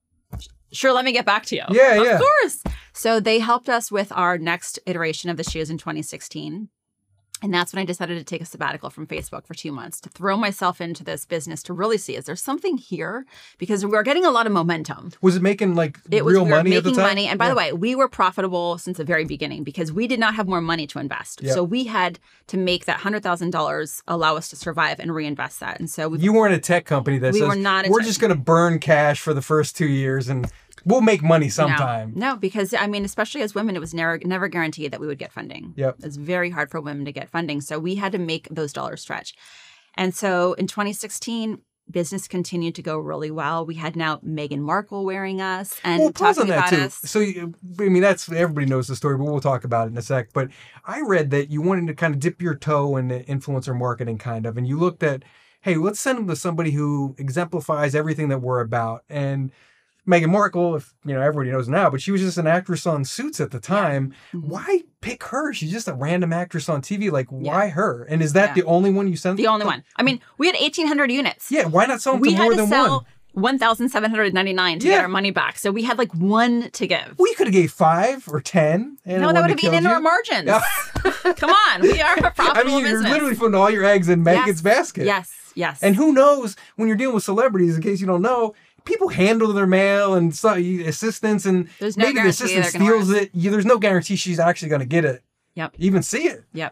sure, let me get back to you. Yeah, of yeah. Of course. So they helped us with our next iteration of the shoes in twenty sixteen. And that's when I decided to take a sabbatical from Facebook for two months to throw myself into this business to really see, is there something here? Because we were getting a lot of momentum. Was it making like It was real we were money at the making time? money. And by Yeah. the way, we were profitable since the very beginning because we did not have more money to invest. Yep. So we had to make that one hundred thousand dollars allow us to survive and reinvest that. And so we You weren't a tech company that We says, were not a we're tech just going to burn cash for the first two years and we'll make money sometime. No, no, because I mean, especially as women, it was never never guaranteed that we would get funding. Yep. It's very hard for women to get funding. So we had to make those dollars stretch. And so in twenty sixteen, business continued to go really well. We had now Meghan Markle wearing us and Well, pause talking on that about too. us. So, you- I mean, that's everybody knows the story, but we'll talk about it in a sec. But I read that you wanted to kind of dip your toe in the influencer marketing, kind of, and you looked at, hey, let's send them to somebody who exemplifies everything that we're about. And Meghan Markle, if you know, everybody knows now, but she was just an actress on Suits at the time. Mhm. Why pick her? She's just a random actress on T V. Like, Yeah. why her? And is that Yeah. the only one you sent? The only one. I mean, we had eighteen hundred units. Yeah, why not sell them We to had more to than sell one? one thousand seven hundred ninety-nine to Yeah. get our money back. So we had like one to give. We could have gave five or ten. And no, it that would wouldn't have eaten into killed our you. margins. Yeah. Come on. We are a profitable I mean, you're business. literally putting all your eggs in Megan's yes. basket. Yes. Yes. And who knows, when you're dealing with celebrities, in case you don't know, people handle their mail and so, assistants, and There's no maybe the guarantee assistant they're gonna steals it. You, there's no guarantee she's actually going to get it. Yep. Even see it. Yep.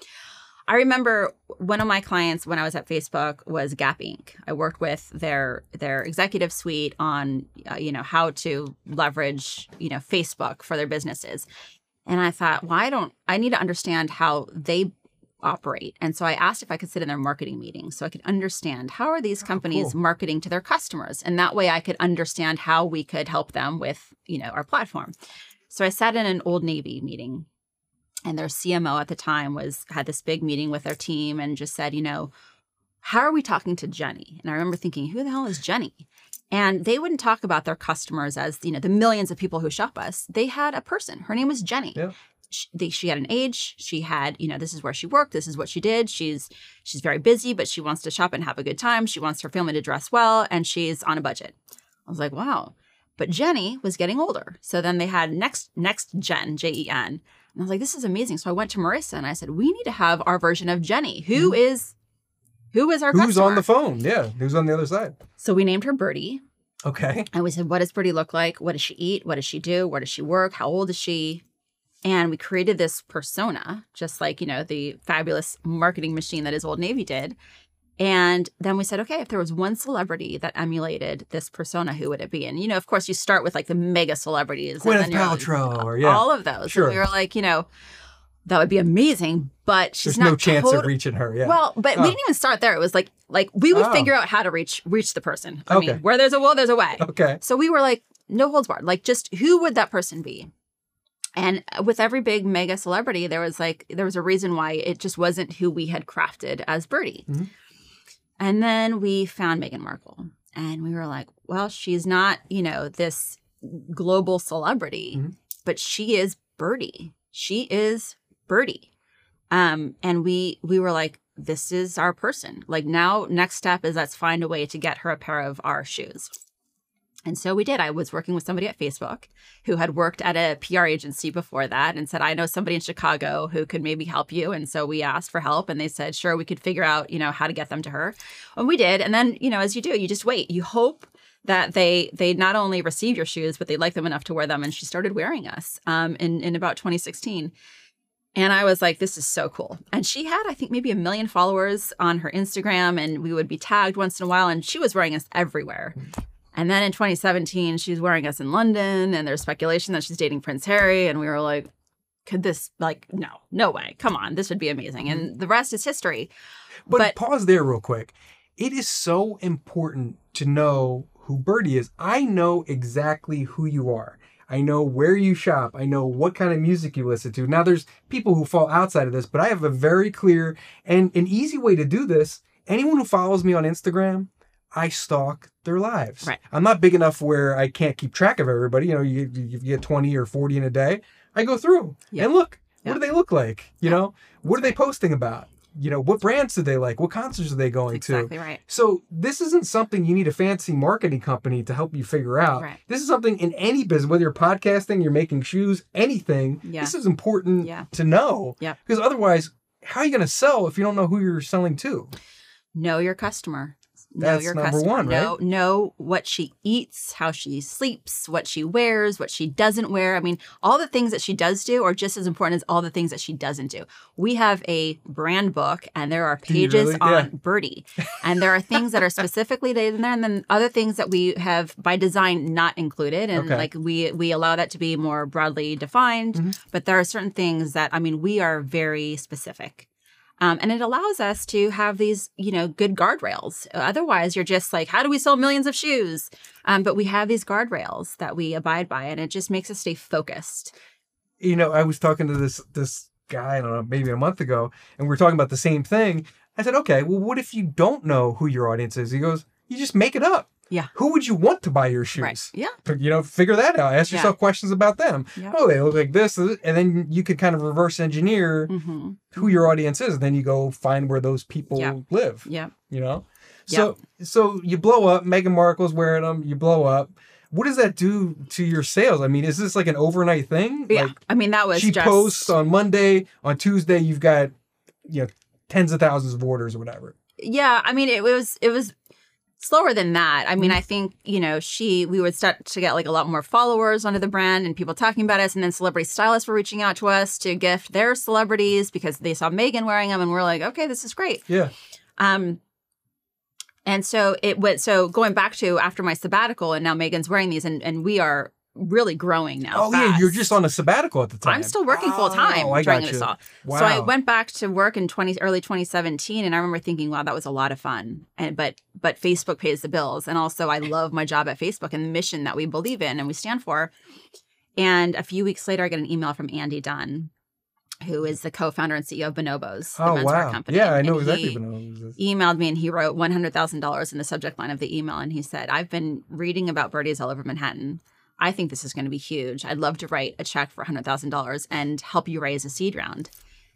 I remember one of my clients when I was at Facebook was Gap Incorporated. I worked with their their executive suite on uh, you know how to leverage you know Facebook for their businesses, and I thought, well, I don't. I need to understand how they operate, and so I asked if I could sit in their marketing meetings so I could understand how are these companies Oh, cool. marketing to their customers, and that way I could understand how we could help them with you know our platform. So I sat in an Old Navy meeting. And their C M O at the time was had this big meeting with their team and just said, you know, how are we talking to Jenny? And I remember thinking, who the hell is Jenny? And they wouldn't talk about their customers as, you know, the millions of people who shop us. They had a person. Her name was Jenny. Yeah. She, they, she had an age. She had, you know, this is where she worked. This is what she did. She's she's very busy, but she wants to shop and have a good time. She wants her family to dress well, and she's on a budget. I was like, wow. But Jenny was getting older. So then they had next next gen, J E N. And I was like, this is amazing. So I went to Marissa and I said, we need to have our version of Jenny. Who mm-hmm. is who is our Who's customer? on the phone? Yeah. Who's on the other side? So we named her Birdie. Okay. And we said, what does Birdie look like? What does she eat? What does she do? Where does she work? How old is she? And we created this persona, just like, you know, the fabulous marketing machine that is Old Navy did. And then we said, okay, if there was one celebrity that emulated this persona, who would it be? And, you know, of course, you start with like the mega celebrities. Gwyneth and then Paltrow like, or, yeah. all of those. Sure. And we were like, you know, that would be amazing, but she's There's not no chance tot- of reaching her, yeah. Well, but Oh. we didn't even start there. It was like, like we would Oh. figure out how to reach reach the person. I Okay. mean, where there's a will, there's a way. Okay. So we were like, no holds barred. Like, just who would that person be? And with every big mega celebrity, there was like, there was a reason why it just wasn't who we had crafted as Birdie. Mm-hmm. And then we found Meghan Markle. And we were like, well, she's not, you know, this global celebrity, Mm-hmm. but she is Birdie. She is Birdie. Um, and we we were like, this is our person. Like, now, next step is let's find a way to get her a pair of our shoes. And so we did. I was working with somebody at Facebook who had worked at a P R agency before that and said, I know somebody in Chicago who could maybe help you. And so we asked for help and they said, sure, we could figure out, you know, how to get them to her. And we did. And then, you know, as you do, you just wait. You hope that they they not only receive your shoes, but they like them enough to wear them. And she started wearing us um, in, in about twenty sixteen. And I was like, this is so cool. And she had, I think, maybe a million followers on her Instagram. And we would be tagged once in a while. And she was wearing us everywhere. And then in twenty seventeen, she's wearing us in London, and there's speculation that she's dating Prince Harry. And we were like, could this, like, no, no way. Come on, this would be amazing. And the rest is history. But, But- pause there real quick. It is so important to know who Birdie is. I know exactly who you are. I know where you shop. I know what kind of music you listen to. Now, there's people who fall outside of this, but I have a very clear and an easy way to do this. Anyone who follows me on Instagram, I stalk their lives. Right. I'm not big enough where I can't keep track of everybody. You know, you, you get twenty or forty in a day. I go through Yeah. and look, Yeah. what do they look like? You Yeah. know, what are they posting about? You know, what brands do they like? What concerts are they going Exactly to? right. So this isn't something you need a fancy marketing company to help you figure out. Right. This is something in any business, whether you're podcasting, you're making shoes, anything. Yeah. This is important Yeah. to know. Yep. Because otherwise, how are you going to sell if you don't know who you're selling to? Know your customer. Know That's your number customer. one, right? Know, know what she eats, how she sleeps, what she wears, what she doesn't wear. I mean, all the things that she does do are just as important as all the things that she doesn't do. We have a brand book, and there are Do you pages really? on Yeah. Birdie. And there are things that are specifically dated in there, and then other things that we have by design not included. And Okay. like we we allow that to be more broadly defined. Mm-hmm. But there are certain things that, I mean, we are very specific. Um, and it allows us to have these, you know, good guardrails. Otherwise, you're just like, how do we sell millions of shoes? Um, but we have these guardrails that we abide by, and it just makes us stay focused. You know, I was talking to this this guy, I don't know, maybe a month ago, and we were talking about the same thing. I said, okay, well, what if you don't know who your audience is? He goes, you just make it up. Yeah. Who would you want to buy your shoes? Right. Yeah. You know, figure that out. Ask Yeah. yourself questions about them. Yeah. Oh, they look like this. And then you could kind of reverse engineer Mm-hmm. who your audience is. And then you go find where those people Yeah. live. Yeah. You know? So, so you blow up. Meghan Markle's wearing them. You blow up. What does that do to your sales? I mean, is this like an overnight thing? Yeah. Like, I mean, that was she just... posts on Monday. On Tuesday, you've got, you know, tens of thousands of orders or whatever. Yeah. I mean, it was, it was slower than that. I mean, I think, you know, she, we would start to get like a lot more followers under the brand and people talking about us. And then celebrity stylists were reaching out to us to gift their celebrities because they saw Meghan wearing them. And we're like, okay, this is great. Yeah. Um, And so it went, so going back to after my sabbatical and now Meghan's wearing these and, and we are really growing now. Oh, fast. yeah. You're just on a sabbatical at the time. I'm still working full time oh, during got this you. all. Wow. So I went back to work in twenty early twenty seventeen and I remember thinking, wow, that was a lot of fun. And but but Facebook pays the bills. And also I love my job at Facebook and the mission that we believe in and we stand for. And a few weeks later, I get an email from Andy Dunn, who is the co-founder and C E O of Bonobos, the Oh, menswear wow. company. Yeah, I know And exactly he what Bonobos is. emailed me and he wrote one hundred thousand dollars in the subject line of the email. And he said, I've been reading about birdies all over Manhattan. I think this is going to be huge. I'd love to write a check for one hundred thousand dollars and help you raise a seed round.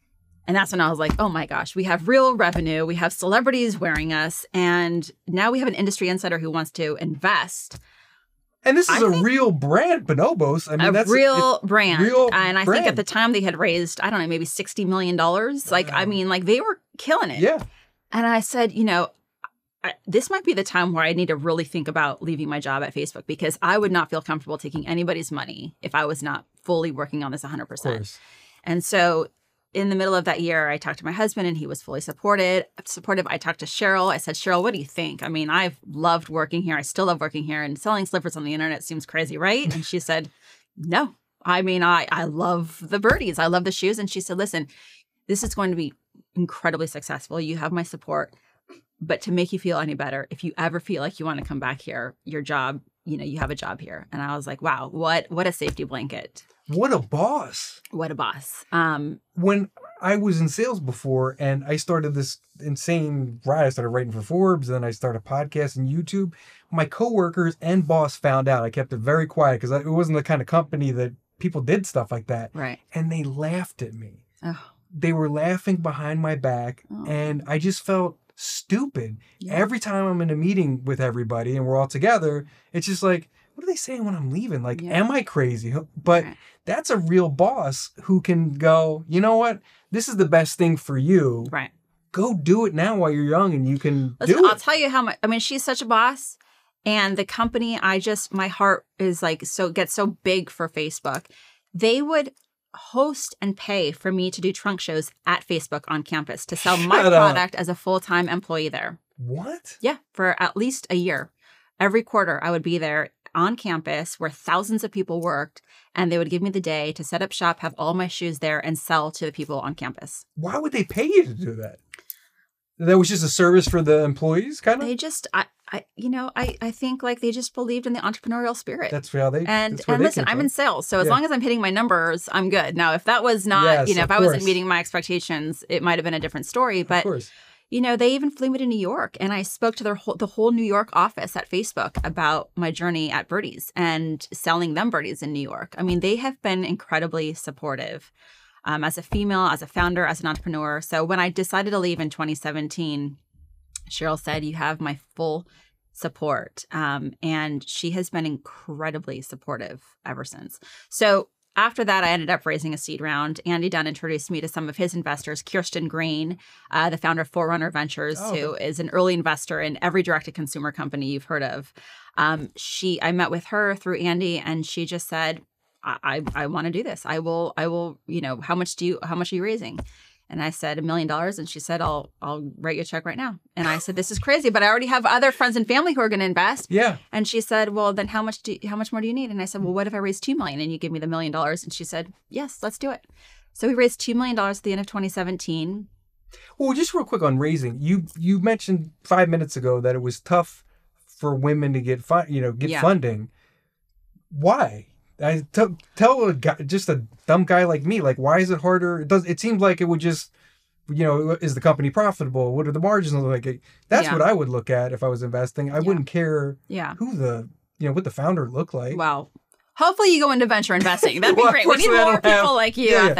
And that's when I was like, oh my gosh, we have real revenue. We have celebrities wearing us. And now we have an industry insider who wants to invest. And this is I a think- real brand, Bonobos. I mean, a that's real it- brand. real and I brand. think at the time they had raised, I don't know, maybe sixty million dollars. Like, I mean, like they were killing it. Yeah. And I said, you know, I, this might be the time where I need to really think about leaving my job at Facebook because I would not feel comfortable taking anybody's money if I was not fully working on this one hundred Of percent. course. And so in the middle of that year, I talked to my husband and he was fully supported, supportive. I talked to Cheryl. I said, Cheryl, what do you think? I mean, I've loved working here. I still love working here and selling slippers on the internet seems crazy, right? And she said, no. I mean, I, I love the birdies. I love the shoes. And she said, listen, this is going to be incredibly successful. You have my support. But to make you feel any better, if you ever feel like you want to come back here, your job, you know, you have a job here. And I was like, wow, what what a safety blanket. What a boss. What a boss. Um, When I was in sales before and I started this insane ride, I started writing for Forbes, then I started a podcast and YouTube. My coworkers and boss found out. I kept it very quiet because it wasn't the kind of company that people did stuff like that. right. And they laughed at me. Oh, They were laughing behind my back. Oh. And I just felt stupid. Yeah. Every time I'm in a meeting with everybody and we're all together, it's just like, what are they saying when I'm leaving? Like, Yeah. am I crazy? But Right. that's a real boss who can go, you know what? This is the best thing for you. right. Go do it now while you're young and you can Listen, do I'll it. tell you how much. I mean, she's such a boss, and the company. I just my heart is like so gets so big for Facebook. They would host and pay for me to do trunk shows at Facebook on campus to sell my Shut up. product as a full time employee there. What? Yeah, for at least a year. Every quarter, I would be there on campus where thousands of people worked, and they would give me the day to set up shop, have all my shoes there, and sell to the people on campus. Why would they pay you to do that? That was just a service for the employees, kind of? They just, I, I, you know, I, I think like they just believed in the entrepreneurial spirit. That's how they And that's where and they listen, came I'm from. in sales, so as Yeah. long as I'm hitting my numbers, I'm good. Now, if that was not, Yes, you know, of if I wasn't course. meeting my expectations, it might have been a different story. Of But course. you know, they even flew me to New York, and I spoke to their whole, the whole New York office at Facebook about my journey at Birdies and selling them birdies in New York. I mean, they have been incredibly supportive um, as a female, as a founder, as an entrepreneur. So when I decided to leave in twenty seventeen, Cheryl said, "You have my full support," um, and she has been incredibly supportive ever since. So after that, I ended up raising a seed round. Andy Dunn introduced me to some of his investors, Kirsten Green, uh, the founder of Forerunner Ventures, Oh, who is an early investor in every direct-to-consumer company you've heard of. Um, she, I met with her through Andy, and she just said, "I, I, I want to do this. I will, I will. You know, how much do you? How much are you raising?" And I said, a million dollars. And she said, I'll I'll write you a check right now. And I said, this is crazy, but I already have other friends and family who are going to invest. Yeah. And she said, well, then how much do you, how much more do you need? And I said, well, what if I raise two million and you give me the million dollars? And she said, yes, let's do it. So we raised two million dollars at the end of twenty seventeen. Well, just real quick on raising, you you mentioned five minutes ago that it was tough for women to get fun, you know, get Yeah. funding. Why? I t- tell a guy, just a dumb guy like me, like, why is it harder? It does. It seems like it would just, you know, is the company profitable? What are the margins look like? That's Yeah. what I would look at if I was investing. I Yeah. wouldn't care Yeah. who the, you know, what the founder looked like. Well, hopefully you go into venture investing. That'd be Well, great. We need unfortunately, I more don't have- people like you Yeah, out yeah. there.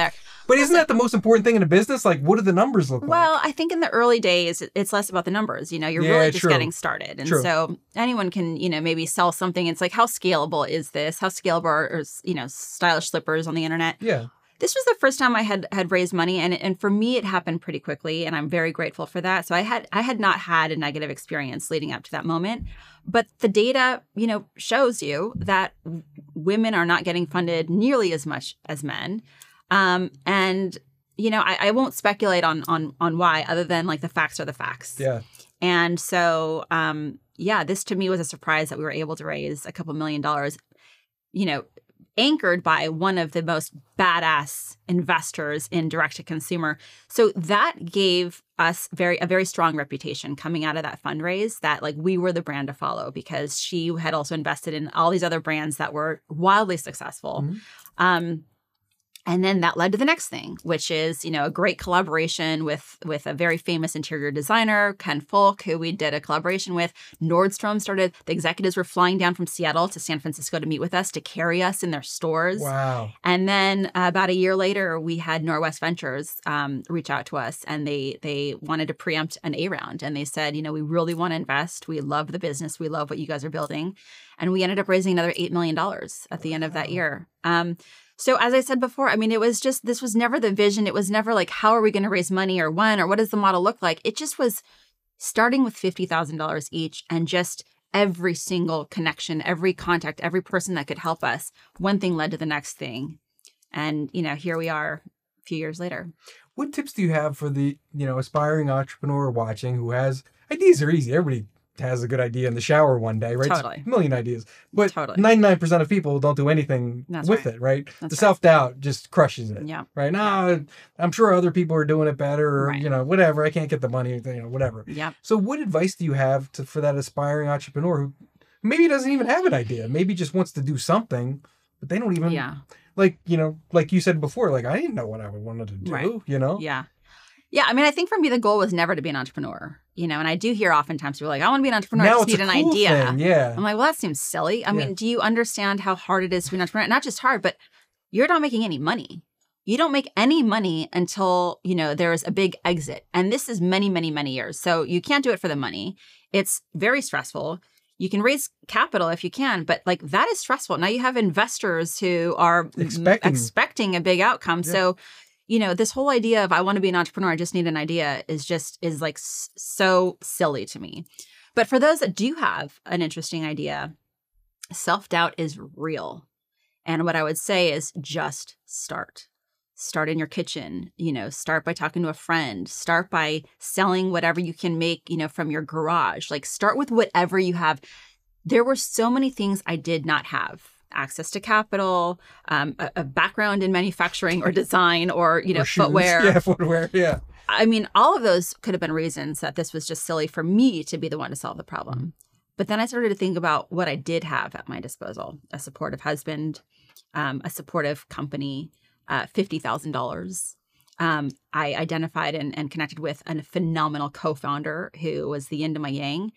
But isn't that the most important thing in a business? Like, what do the numbers look like? Well, I think in the early days, it's less about the numbers. You know, you're Yeah, really just true. getting started. And True. so anyone can, you know, maybe sell something. It's like, how scalable is this? How scalable are, are, you know, stylish slippers on the internet? Yeah. This was the first time I had had raised money, and and for me, it happened pretty quickly, and I'm very grateful for that. So I had I had not had a negative experience leading up to that moment, but the data, you know, shows you that w- women are not getting funded nearly as much as men, um, and you know, I, I won't speculate on on on why, other than like the facts are the facts. Yeah. And so, um, yeah, this to me was a surprise that we were able to raise a couple million dollars. You know, anchored by one of the most badass investors in direct-to-consumer. So that gave us very a very strong reputation coming out of that fundraise, that like we were the brand to follow, because she had also invested in all these other brands that were wildly successful. Mhm. Um, and then that led to the next thing, which is, you know, a great collaboration with with a very famous interior designer, Ken Folk, who we did a collaboration with. Nordstrom started, the executives were flying down from Seattle to San Francisco to meet with us, to carry us in their stores. Wow. And then uh, about a year later, we had Norwest Ventures um, reach out to us, and they they wanted to preempt an A round. And they said, you know, we really want to invest. We love the business. We love what you guys are building. And we ended up raising another eight million dollars at the end of that year. Um, So as I said before, I mean, it was just, this was never the vision. It was never like, how are we going to raise money, or when, or what does the model look like? It just was starting with fifty thousand dollars each, and just every single connection, every contact, every person that could help us. One thing led to the next thing. And, you know, here we are a few years later. What tips do you have for the, you know, aspiring entrepreneur watching who has, ideas are easy. Everybody has a good idea in the shower one day, right? Totally. A million ideas. But Totally. ninety-nine percent of people don't do anything That's with right. it, right? That's the right. self-doubt just crushes it. Yeah. Right? Nah, I'm sure other people are doing it better, or, Right. you know, whatever. I can't get the money, you know, whatever. Yeah. So what advice do you have to, for that aspiring entrepreneur who maybe doesn't even have an idea, maybe just wants to do something, but they don't even, Yeah. like, you know, like you said before, like, I didn't know what I wanted to do, Right. you know? Yeah. Yeah. I mean, I think for me, the goal was never to be an entrepreneur, you know, and I do hear oftentimes people are like, I want to be an entrepreneur. Now I just it's need a an cool idea. thing, yeah. I'm like, well, that seems silly. I Yeah. mean, do you understand how hard it is to be an entrepreneur? Not just hard, but you're not making any money. You don't make any money until, you know, there's a big exit. And this is many, many, many years. So you can't do it for the money. It's very stressful. You can raise capital if you can, but like that is stressful. Now you have investors who are Expecting. expecting a big outcome. Yeah. So, you know, this whole idea of I want to be an entrepreneur, I just need an idea is just is like s- so silly to me. But for those that do have an interesting idea, self-doubt is real. And what I would say is just start. Start in your kitchen, you know, start by talking to a friend, start by selling whatever you can make, you know, from your garage. Like start with whatever you have. There were so many things I did not have. Access to capital, um, a, a background in manufacturing or design, or, you know, Or shoes. footwear. Yeah, footwear, yeah. I mean, all of those could have been reasons that this was just silly for me to be the one to solve the problem. But then I started to think about what I did have at my disposal: a supportive husband, um, a supportive company, uh, fifty thousand dollars. Um, I identified and, and connected with a phenomenal co-founder who was the yin to my yang.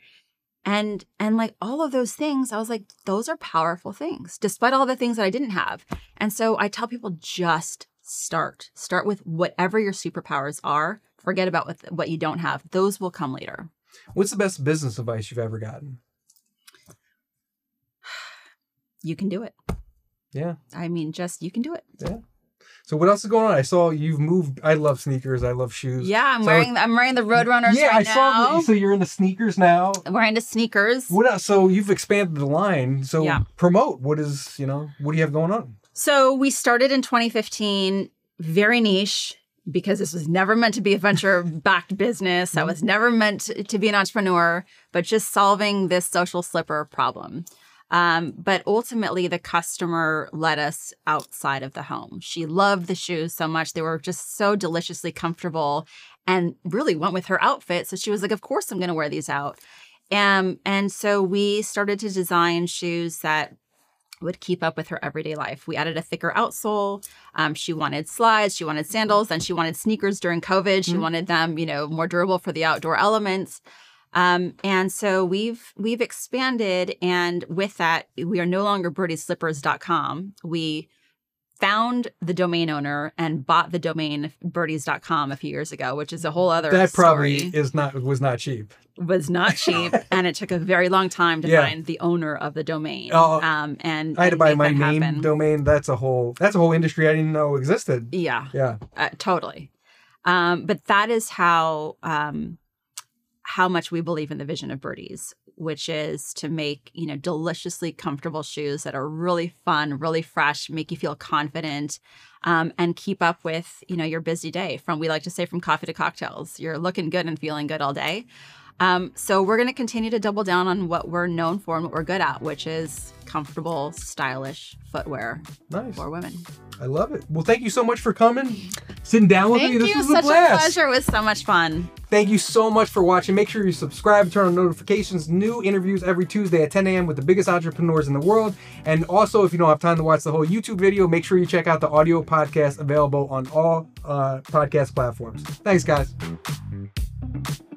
And and like all of those things, I was like, those are powerful things, despite all the things that I didn't have. And so I tell people, just start. Start with whatever your superpowers are. Forget about what, what you don't have. Those will come later. What's the best business advice you've ever gotten? You can do it. Yeah. I mean, just you can do it. Yeah. So what else is going on? I saw you've moved. I love sneakers. I love shoes. Yeah, I'm So- wearing I'm wearing the Roadrunners Yeah, right I saw. now. that- So you're into sneakers now. I'm wearing the sneakers. What else? So you've expanded the line. So Yeah. promote. What is, you know, what do you have going on? So we started in twenty fifteen, very niche, because this was never meant to be a venture-backed business. I was never meant to, to be an entrepreneur, but just solving this social slipper problem. Um, but ultimately, the customer led us outside of the home. She loved the shoes so much. They were just so deliciously comfortable and really went with her outfit. So she was like, of course I'm going to wear these out. Um, and so we started to design shoes that would keep up with her everyday life. We added a thicker outsole. Um, she wanted slides. She wanted sandals. Then she wanted sneakers during COVID. She Mhm. wanted them, you know, more durable for the outdoor elements. Um, and so we've we've expanded, and with that, we are no longer birdie slippers dot com. We found the domain owner and bought the domain birdies dot com a few years ago, which is a whole other That probably story. is not was not cheap. Was not cheap, and it took a very long time to Yeah. find the owner of the domain. Oh, um, and I had to and buy make my that name happen. domain. That's a whole that's a whole industry I didn't know existed. Yeah, Yeah. uh, totally. Um, but that is how um, how much we believe in the vision of Birdies, which is to make, you know, deliciously comfortable shoes that are really fun, really fresh, make you feel confident, um, and keep up with, you know, your busy day. From, we like to say, from coffee to cocktails. You're looking good and feeling good all day. Um, so we're going to continue to double down on what we're known for and what we're good at, which is comfortable, stylish footwear Nice. for women. I love it. Well, thank you so much for coming, sitting down with Thank me. This you. was Such a blast. a pleasure. It was so much fun. Thank you so much for watching. Make sure you subscribe, turn on notifications. New interviews every Tuesday at ten a.m. with the biggest entrepreneurs in the world. And also, if you don't have time to watch the whole YouTube video, make sure you check out the audio podcast available on all uh, podcast platforms. Thanks, guys.